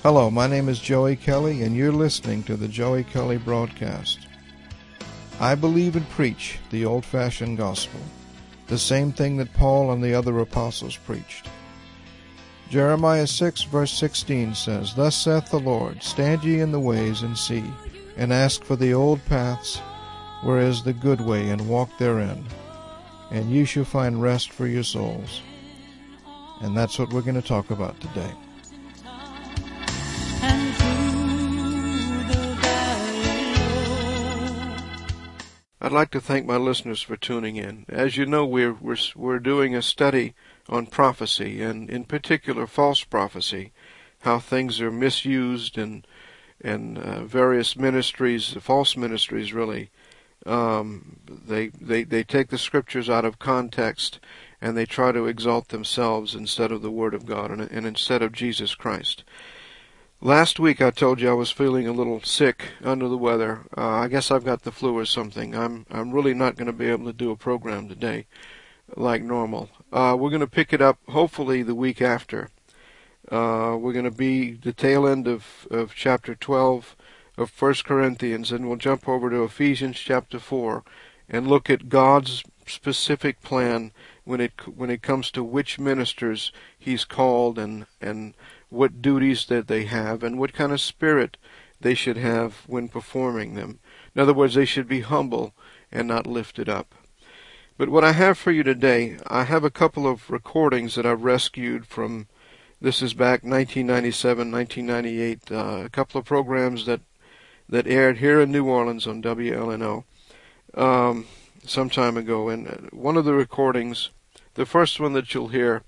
Hello, my name is Joey Kelly, and you're listening to the Joey Kelly Broadcast. I believe and preach the old-fashioned gospel, the same thing that Paul and the other apostles preached. Jeremiah 6, verse 16 says, Thus saith the Lord, Stand ye in the ways, and see, and ask for the old paths, where is the good way, and walk therein, and you shall find rest for your souls. And that's what we're going to talk about today. I'd like to thank my listeners for tuning in. As you know, we're doing a study on prophecy, and in particular false prophecy, how things are misused and various ministries, false ministries really. They take the scriptures out of context and they try to exalt themselves instead of the Word of God and instead of Jesus Christ. Last week I told you I was feeling a little sick, under the weather. I guess I've got the flu or something. I'm really not going to be able to do a program today like normal. We're going to pick it up hopefully the week after. We're going to be the tail end of chapter 12 of 1 Corinthians, and we'll jump over to Ephesians chapter 4 and look at God's specific plan when it comes to which ministers He's called and what duties that they have and what kind of spirit they should have when performing them. In other words, they should be humble and not lifted up. But what I have for you today, I have a couple of recordings that I've rescued from, this is back 1997, 1998, a couple of programs that aired here in New Orleans on WLNO some time ago. And one of the recordings, the first one that you'll hear,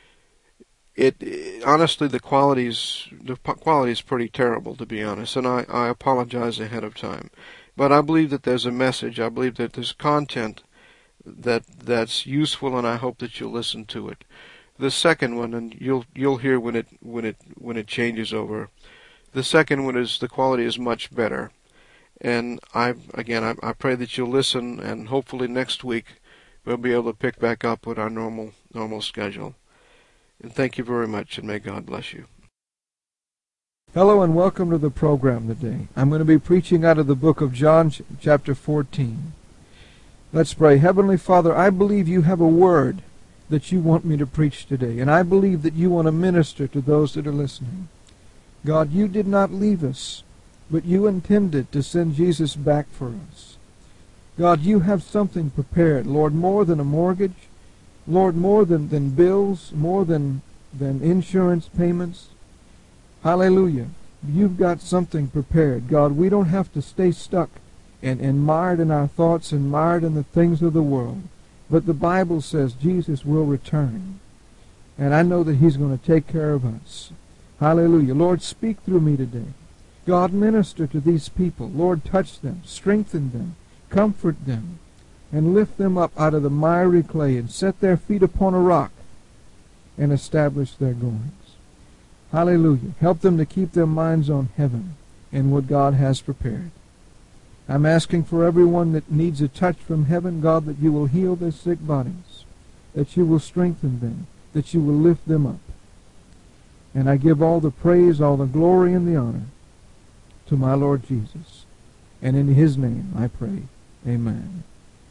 honestly, the quality is pretty terrible, to be honest, and I apologize ahead of time. But I believe that there's a message. I believe that there's content that's useful, and I hope that you'll listen to it. The second one, and you'll hear when it changes over. The second one is the quality is much better, and I pray that you'll listen, and hopefully next week we'll be able to pick back up with our normal schedule. And thank you very much, and may God bless you. Hello and welcome to the program today. I'm going to be preaching out of the book of John, chapter 14. Let's pray. Heavenly Father, I believe you have a word that you want me to preach today, and I believe that you want to minister to those that are listening. God, you did not leave us, but you intended to send Jesus back for us. God, you have something prepared, Lord, more than a mortgage, Lord, more than bills, more than insurance payments. Hallelujah. You've got something prepared. God, we don't have to stay stuck and mired in our thoughts and mired in the things of the world. But the Bible says Jesus will return. And I know that He's going to take care of us. Hallelujah. Lord, speak through me today. God, minister to these people. Lord, touch them, strengthen them, comfort them, and lift them up out of the miry clay and set their feet upon a rock and establish their goings. Hallelujah. Help them to keep their minds on heaven and what God has prepared. I'm asking for everyone that needs a touch from heaven, God, that you will heal their sick bodies, that you will strengthen them, that you will lift them up. And I give all the praise, all the glory, and the honor to my Lord Jesus. And in His name I pray. Amen.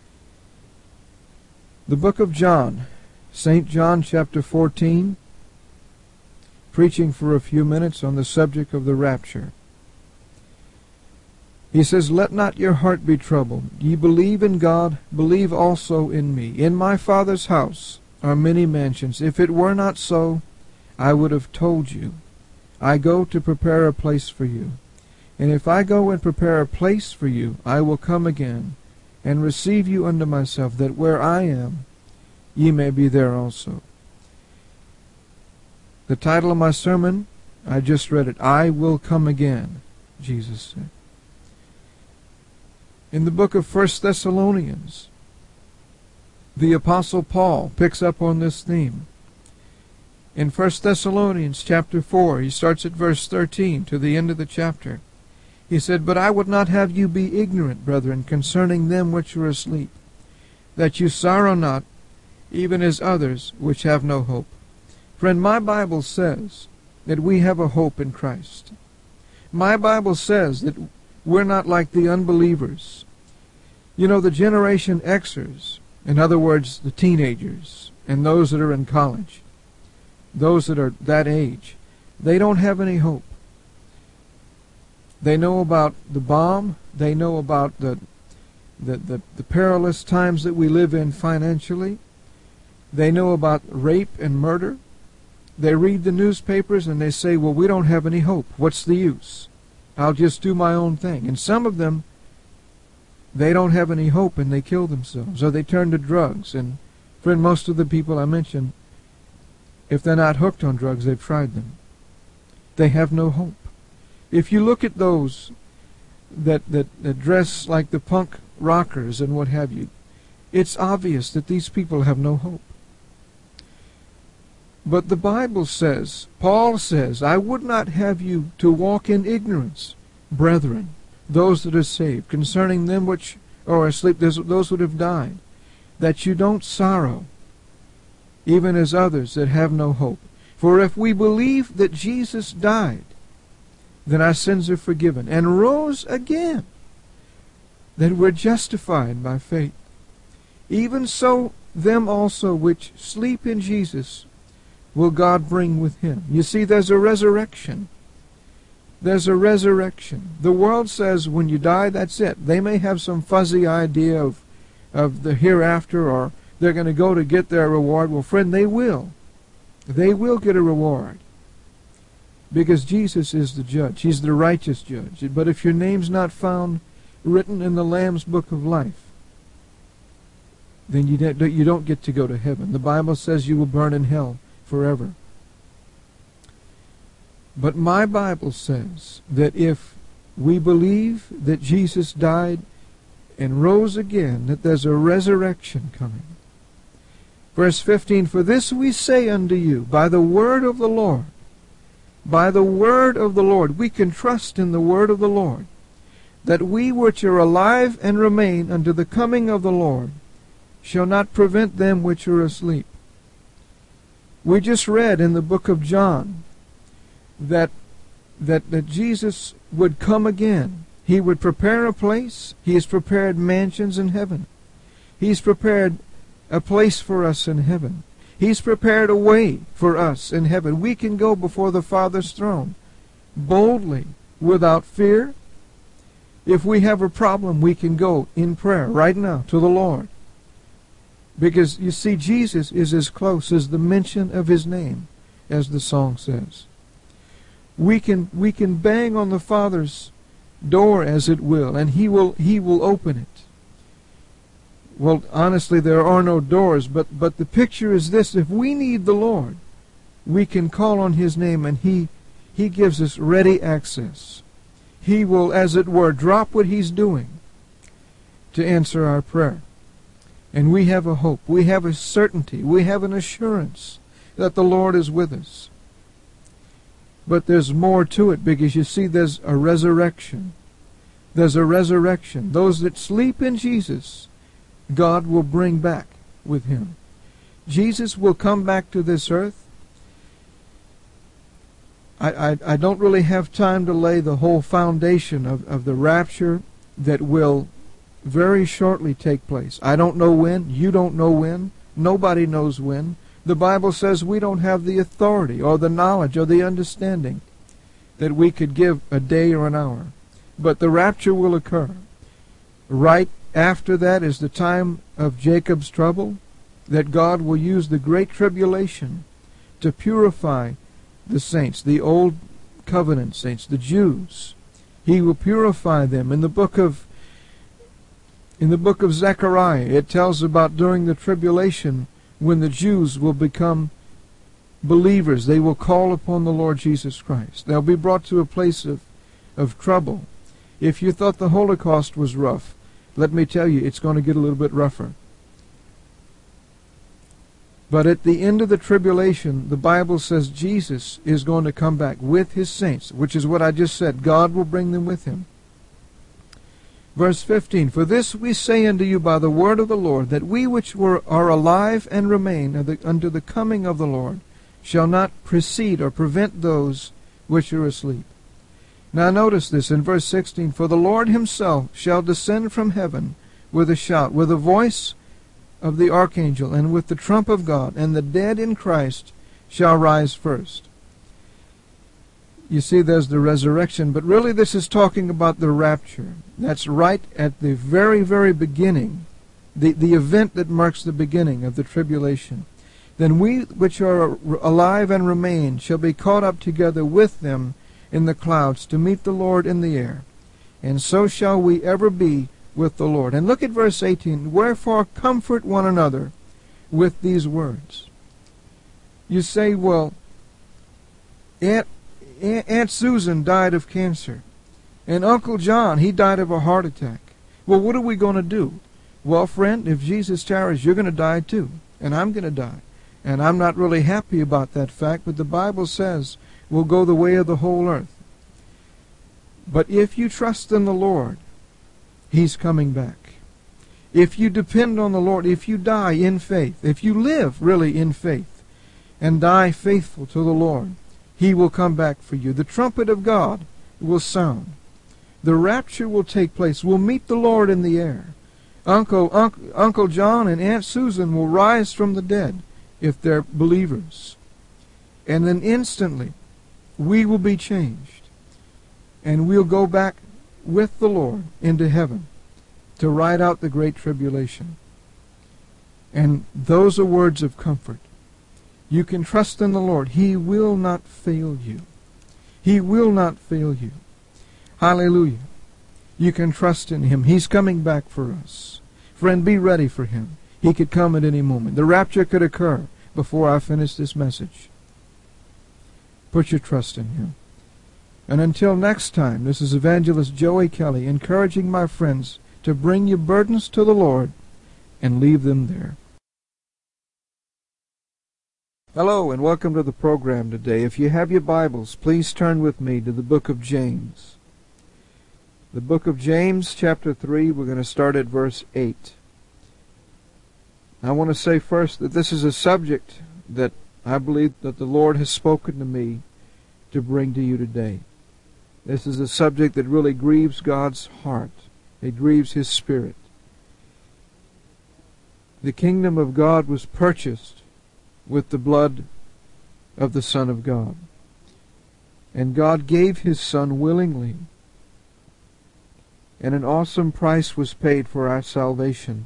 The book of John, St. John chapter 14, preaching for a few minutes on the subject of the rapture. He says, Let not your heart be troubled. Ye believe in God, believe also in me. In my Father's house are many mansions. If it were not so, I would have told you. I go to prepare a place for you. And if I go and prepare a place for you, I will come again and receive you unto myself, that where I am, ye may be there also. The title of my sermon, I just read it, I will come again, Jesus said. In the book of 1 Thessalonians, the Apostle Paul picks up on this theme. In 1 Thessalonians chapter 4, he starts at verse 13 to the end of the chapter. He said, But I would not have you be ignorant, brethren, concerning them which are asleep, that you sorrow not, even as others which have no hope. Friend, my Bible says that we have a hope in Christ. My Bible says that we're not like the unbelievers. You know, the Generation Xers, in other words, the teenagers and those that are in college, those that are that age, they don't have any hope. They know about the bomb. They know about the perilous times that we live in financially. They know about rape and murder. They read the newspapers and they say, well, we don't have any hope. What's the use? I'll just do my own thing. And some of them, they don't have any hope and they kill themselves, or they turn to drugs. And friend, most of the people I mentioned, if they're not hooked on drugs, they've tried them. They have no hope. If you look at those that dress like the punk rockers and what have you, it's obvious that these people have no hope. But the Bible says, Paul says, I would not have you to walk in ignorance, brethren, those that are saved, concerning them which are asleep, those who have died, that you don't sorrow, even as others that have no hope. For if we believe that Jesus died, then our sins are forgiven, and rose again, that we're justified by faith. Even so, them also which sleep in Jesus will God bring with him. You see, there's a resurrection. There's a resurrection. The world says when you die, that's it. They may have some fuzzy idea of the hereafter, or they're going to go to get their reward. Well, friend, they will. They will get a reward. Because Jesus is the judge. He's the righteous judge. But if your name's not found written in the Lamb's book of life, then you don't get to go to heaven. The Bible says you will burn in hell forever. But my Bible says that if we believe that Jesus died and rose again, that there's a resurrection coming. Verse 15, for this we say unto you, by the word of the Lord, by the word of the Lord, we can trust in the word of the Lord, that we which are alive and remain unto the coming of the Lord shall not prevent them which are asleep. We just read in the book of John that Jesus would come again. He would prepare a place. He has prepared mansions in heaven. He's prepared a place for us in heaven. He's prepared a way for us in heaven. We can go before the Father's throne boldly, without fear. If we have a problem, we can go in prayer right now to the Lord. Because, you see, Jesus is as close as the mention of his name, as the song says. We can bang on the Father's door, as it will, and he will open it. Well, honestly, there are no doors, but the picture is this. If we need the Lord, we can call on his name, and he gives us ready access. He will, as it were, drop what he's doing to answer our prayer. And we have a hope. We have a certainty. We have an assurance that the Lord is with us. But there's more to it, because you see, there's a resurrection. There's a resurrection. Those that sleep in Jesus, God will bring back with him. Jesus will come back to this earth. I don't really have time to lay the whole foundation of the rapture that will very shortly take place. I don't know when. You don't know when. Nobody knows when. The Bible says we don't have the authority or the knowledge or the understanding that we could give a day or an hour. But the rapture will occur. Right after that is the time of Jacob's trouble, that God will use the great tribulation to purify the saints, the old covenant saints, the Jews. He will purify them. In the book of Zechariah, it tells about during the tribulation when the Jews will become believers. They will call upon the Lord Jesus Christ. They'll be brought to a place of trouble. If you thought the Holocaust was rough, let me tell you, it's going to get a little bit rougher. But at the end of the tribulation, the Bible says Jesus is going to come back with his saints, which is what I just said. God will bring them with him. Verse 15, for this we say unto you by the word of the Lord, that we which are alive and remain unto the coming of the Lord shall not precede or prevent those which are asleep. Now notice this in verse 16. For the Lord himself shall descend from heaven with a shout, with the voice of the archangel, and with the trump of God, and the dead in Christ shall rise first. You see, there's the resurrection, but really this is talking about the rapture. That's right at the very, very beginning, the event that marks the beginning of the tribulation. Then we which are alive and remain shall be caught up together with them in the clouds to meet the Lord in the air. And so shall we ever be with the Lord. And look at verse 18. Wherefore comfort one another with these words. You say, well, Aunt Susan died of cancer. And Uncle John, he died of a heart attack. Well, what are we going to do? Well, friend, if Jesus tarries, you're going to die too. And I'm going to die. And I'm not really happy about that fact, but the Bible says we'll go the way of the whole earth. But if you trust in the Lord, he's coming back. If you depend on the Lord, if you die in faith, if you live really in faith and die faithful to the Lord, he will come back for you. The trumpet of God will sound. The rapture will take place. We'll meet the Lord in the air. Uncle John and Aunt Susan will rise from the dead if they're believers. And then instantly we will be changed. And we'll go back with the Lord into heaven to ride out the great tribulation. And those are words of comfort. You can trust in the Lord. He will not fail you. He will not fail you. Hallelujah. You can trust in him. He's coming back for us. Friend, be ready for him. He could come at any moment. The rapture could occur before I finish this message. Put your trust in him. And until next time, this is Evangelist Joey Kelly encouraging my friends to bring your burdens to the Lord and leave them there. Hello and welcome to the program today. If you have your Bibles, please turn with me to the book of James. The book of James, chapter 3, we're going to start at verse 8. I want to say first that this is a subject that I believe that the Lord has spoken to me to bring to you today. This is a subject that really grieves God's heart. It grieves his spirit. The kingdom of God was purchased with the blood of the Son of God. And God gave his Son willingly. And an awesome price was paid for our salvation.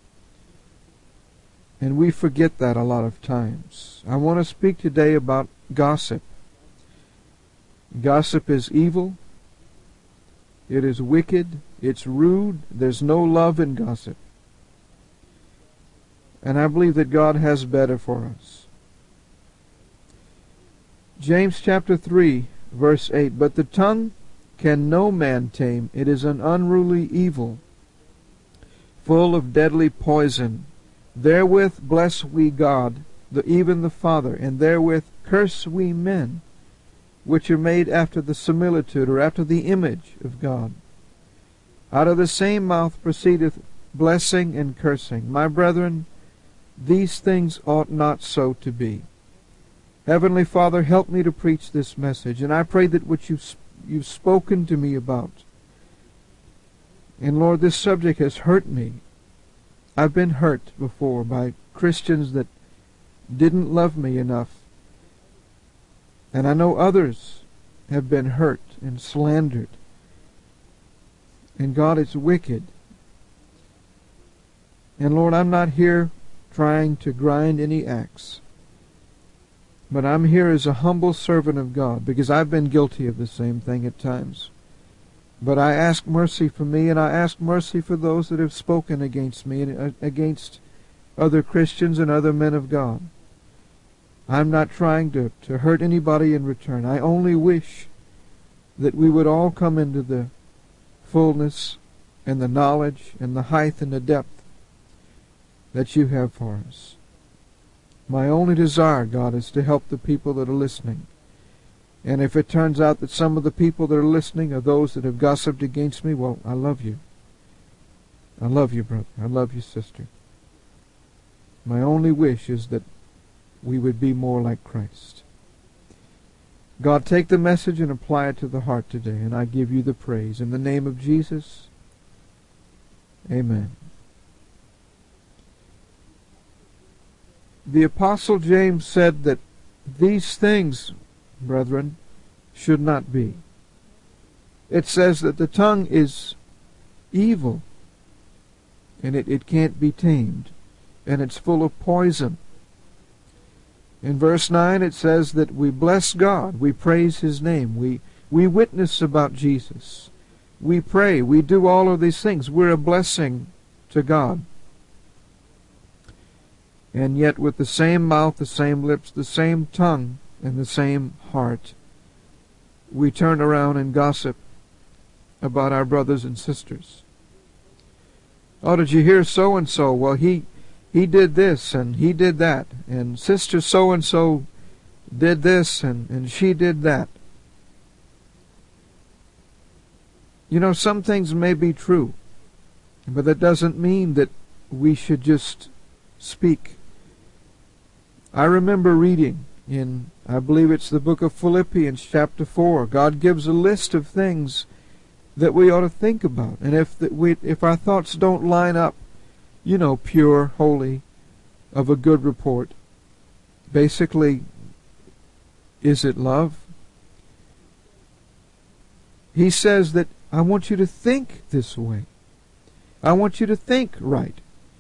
And we forget that a lot of times. I want to speak today about gossip. Gossip is evil. It is wicked. It's rude. There's no love in gossip. And I believe that God has better for us. James chapter 3, verse 8. But the tongue can no man tame. It is an unruly evil, full of deadly poison. Therewith bless we God, even the Father, and therewith curse we men, which are made after the similitude, or after the image of God. Out of the same mouth proceedeth blessing and cursing. My brethren, these things ought not so to be. Heavenly Father, help me to preach this message, and I pray that what you've spoken to me about, and Lord, this subject has hurt me. I've been hurt before by Christians that didn't love me enough. And I know others have been hurt and slandered. And God, it's wicked. And Lord, I'm not here trying to grind any axe. But I'm here as a humble servant of God, because I've been guilty of the same thing at times. But I ask mercy for me, and I ask mercy for those that have spoken against me and against other Christians and other men of God. I'm not trying to hurt anybody in return. I only wish that we would all come into the fullness and the knowledge and the height and the depth that you have for us. My only desire, God, is to help the people that are listening. And if it turns out that some of the people that are listening are those that have gossiped against me, well, I love you. I love you, brother. I love you, sister. My only wish is that we would be more like Christ. God, take the message and apply it to the heart today, and I give you the praise. In the name of Jesus, amen. The Apostle James said that these things, brethren, should not be. It says that the tongue is evil, and it can't be tamed, and it's full of poison. In verse 9 it says that we bless God, we praise His name, we witness about Jesus, we pray, we do all of these things. We're a blessing to God. And yet with the same mouth, the same lips, the same tongue, and the same heart, we turn around and gossip about our brothers and sisters. Oh, did you hear so-and-so? Well, he did this and he did that, and sister so-and-so did this and she did that. You know, some things may be true, but that doesn't mean that we should just speak. I remember reading in, I believe it's the book of Philippians chapter 4, God gives a list of things that we ought to think about. And if our thoughts don't line up, you know, pure, holy, of a good report, basically, is it love? He says that I want you to think this way. I want you to think right.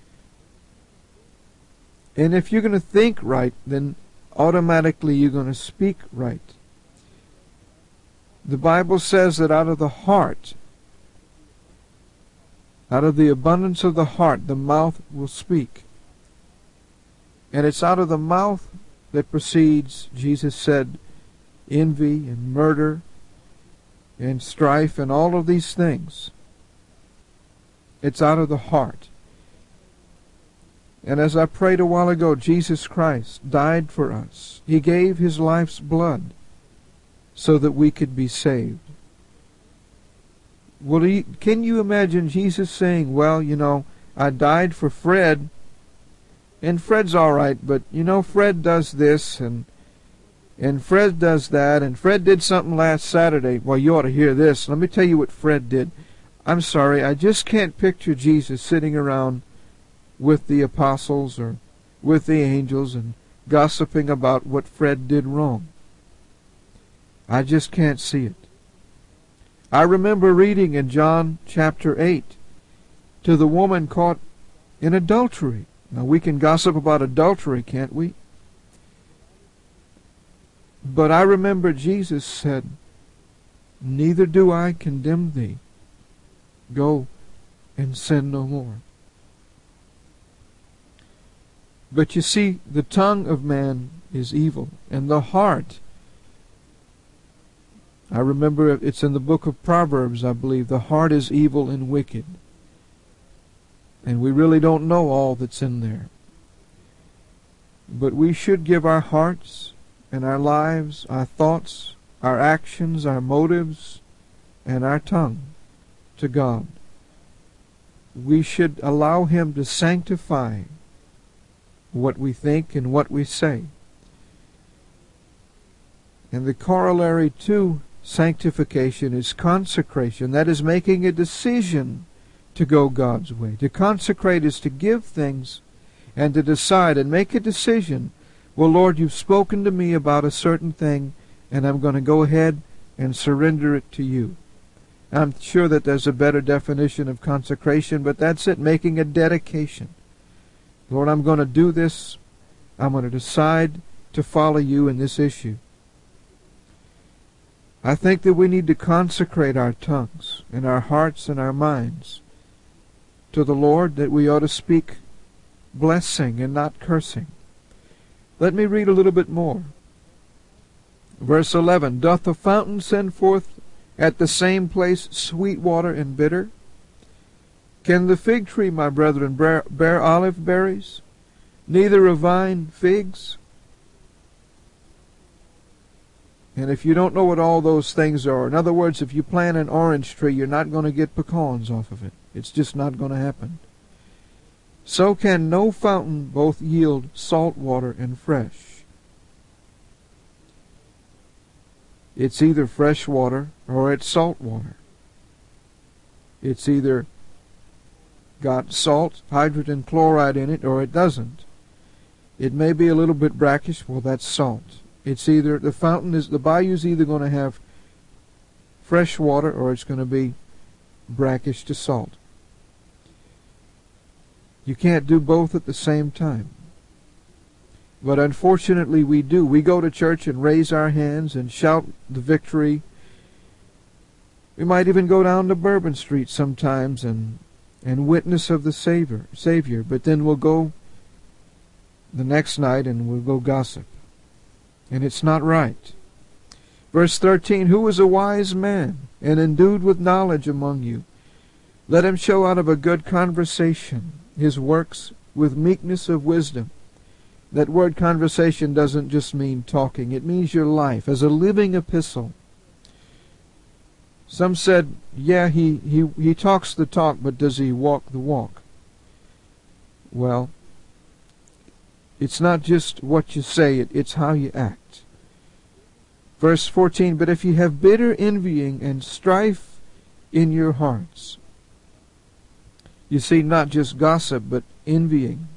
And if you're going to think right, then automatically you're going to speak right. The Bible says that out of the heart, out of the abundance of the heart, the mouth will speak. And it's out of the mouth that proceeds, Jesus said, envy and murder and strife and all of these things. It's out of the heart. And as I prayed a while ago, Jesus Christ died for us. He gave His life's blood so that we could be saved. Well, can you imagine Jesus saying, well, you know, I died for Fred, and Fred's all right, but, you know, Fred does this, and Fred does that, and Fred did something last Saturday. Well, you ought to hear this. Let me tell you what Fred did. I'm sorry, I just can't picture Jesus sitting around with the apostles or with the angels and gossiping about what Fred did wrong. I just can't see it. I remember reading in John chapter 8 to the woman caught in adultery. Now we can gossip about adultery, can't we? But I remember Jesus said, neither do I condemn thee. Go and sin no more. But you see, the tongue of man is evil, and the heart, I remember it's in the book of Proverbs, I believe, the heart is evil and wicked. And we really don't know all that's in there. But we should give our hearts and our lives, our thoughts, our actions, our motives, and our tongue to God. We should allow Him to sanctify what we think and what we say. And the corollary to sanctification is consecration. That is making a decision to go God's way. To consecrate is to give things and to decide and make a decision. Well, Lord, you've spoken to me about a certain thing, and I'm going to go ahead and surrender it to you. I'm sure that there's a better definition of consecration, but that's it, making a dedication. Lord, I'm going to do this. I'm going to decide to follow you in this issue. I think that we need to consecrate our tongues and our hearts and our minds to the Lord, that we ought to speak blessing and not cursing. Let me read a little bit more. Verse 11, doth the fountain send forth at the same place sweet water and bitter? Can the fig tree, my brethren, bear olive berries, neither a vine figs? And if you don't know what all those things are, in other words, if you plant an orange tree, you're not going to get pecans off of it. It's just not going to happen. So can no fountain both yield salt water and fresh. It's either fresh water or it's salt water. It's either got salt, hydrogen chloride in it, or it doesn't. It may be a little bit brackish. Well, that's salt. It's either the bayou's either going to have fresh water or it's going to be brackish to salt. You can't do both at the same time. But unfortunately we do. We go to church and raise our hands and shout the victory. We might even go down to Bourbon Street sometimes and witness of the Savior. But then we'll go the next night and we'll go gossip. And it's not right. Verse 13, who is a wise man and endued with knowledge among you? Let him show out of a good conversation his works with meekness of wisdom. That word conversation doesn't just mean talking. It means your life as a living epistle. Some said, yeah, he talks the talk, but does he walk the walk? Well, it's not just what you say, it's how you act. Verse 14, but if you have bitter envying and strife in your hearts. You see, not just gossip, but envying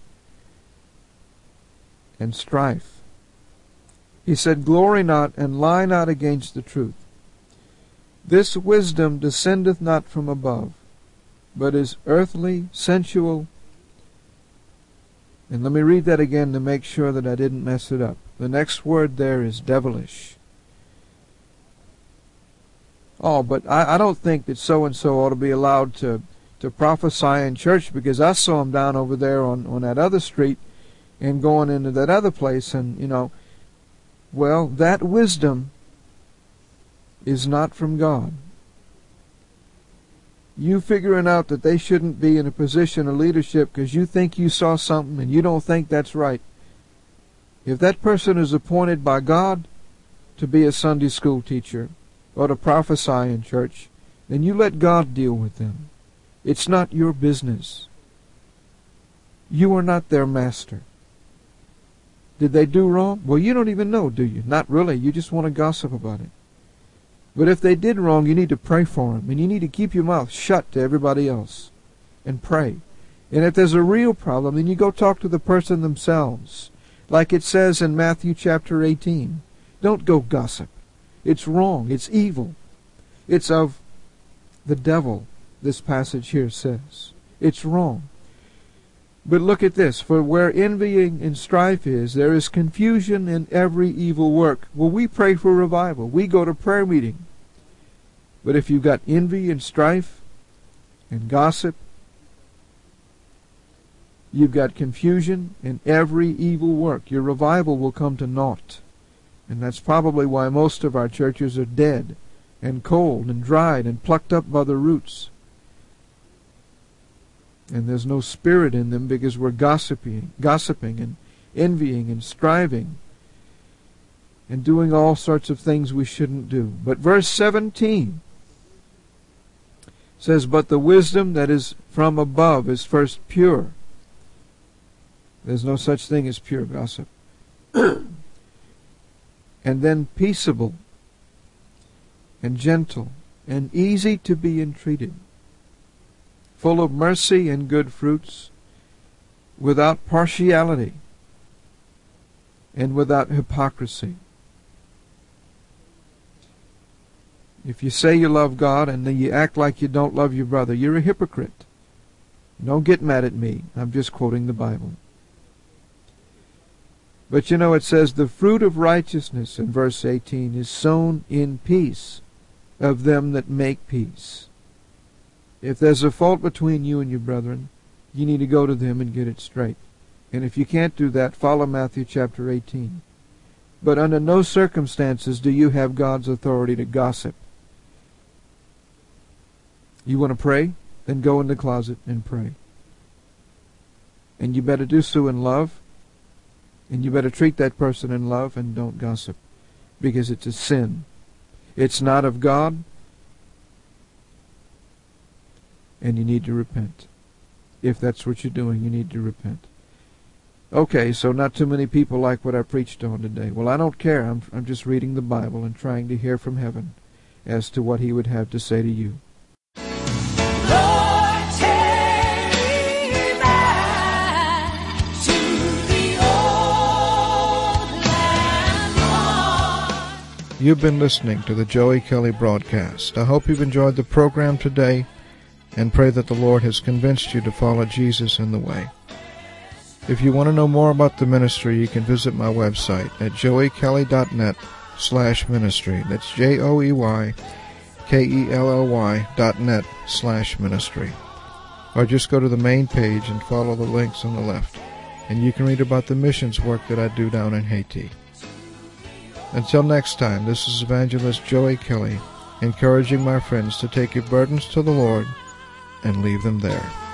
and strife. He said, glory not and lie not against the truth. This wisdom descendeth not from above, but is earthly, sensual. And let me read that again to make sure that I didn't mess it up. The next word there is devilish. Oh, but I don't think that so-and-so ought to be allowed to prophesy in church because I saw him down over there on that other street and going into that other place and, well, that wisdom is not from God. You figuring out that they shouldn't be in a position of leadership because you think you saw something and you don't think that's right. If that person is appointed by God to be a Sunday school teacher or to prophesy in church, then you let God deal with them. It's not your business. You are not their master. Did they do wrong? Well, you don't even know, do you? Not really. You just want to gossip about it. But if they did wrong, you need to pray for them. And you need to keep your mouth shut to everybody else. And pray. And if there's a real problem, then you go talk to the person themselves. Like it says in Matthew chapter 18. Don't go gossip. It's wrong. It's evil. It's of the devil, this passage here says. It's wrong. But look at this. For where envying and strife is, there is confusion in every evil work. Well, we pray for revival. We go to prayer meeting. But if you've got envy and strife and gossip, you've got confusion in every evil work. Your revival will come to naught. And that's probably why most of our churches are dead and cold and dried and plucked up by the roots. And there's no spirit in them because we're gossiping and envying and striving and doing all sorts of things we shouldn't do. But verse 17 says, but the wisdom that is from above is first pure. There's no such thing as pure gossip. And then peaceable and gentle and easy to be entreated, full of mercy and good fruits, without partiality and without hypocrisy. If you say you love God and then you act like you don't love your brother, you're a hypocrite. Don't get mad at me. I'm just quoting the Bible. But it says the fruit of righteousness in verse 18 is sown in peace of them that make peace. If there's a fault between you and your brethren, you need to go to them and get it straight. And if you can't do that, follow Matthew chapter 18. But under no circumstances do you have God's authority to gossip. You want to pray? Then go in the closet and pray. And you better do so in love. And you better treat that person in love and don't gossip. Because it's a sin. It's not of God. And you need to repent. If that's what you're doing, you need to repent. Okay, so not too many people like what I preached on today. Well, I don't care. I'm just reading the Bible and trying to hear from heaven as to what he would have to say to you. Lord, take me back to the old land. You've been listening to the Joey Kelly broadcast. I hope you've enjoyed the program today and pray that the Lord has convinced you to follow Jesus in the way. If you want to know more about the ministry, you can visit my website at joeykelly.net/ministry. That's JOEYKELLY.net/ministry. Or just go to the main page and follow the links on the left, and you can read about the missions work that I do down in Haiti. Until next time, this is Evangelist Joey Kelly, encouraging my friends to take your burdens to the Lord and leave them there.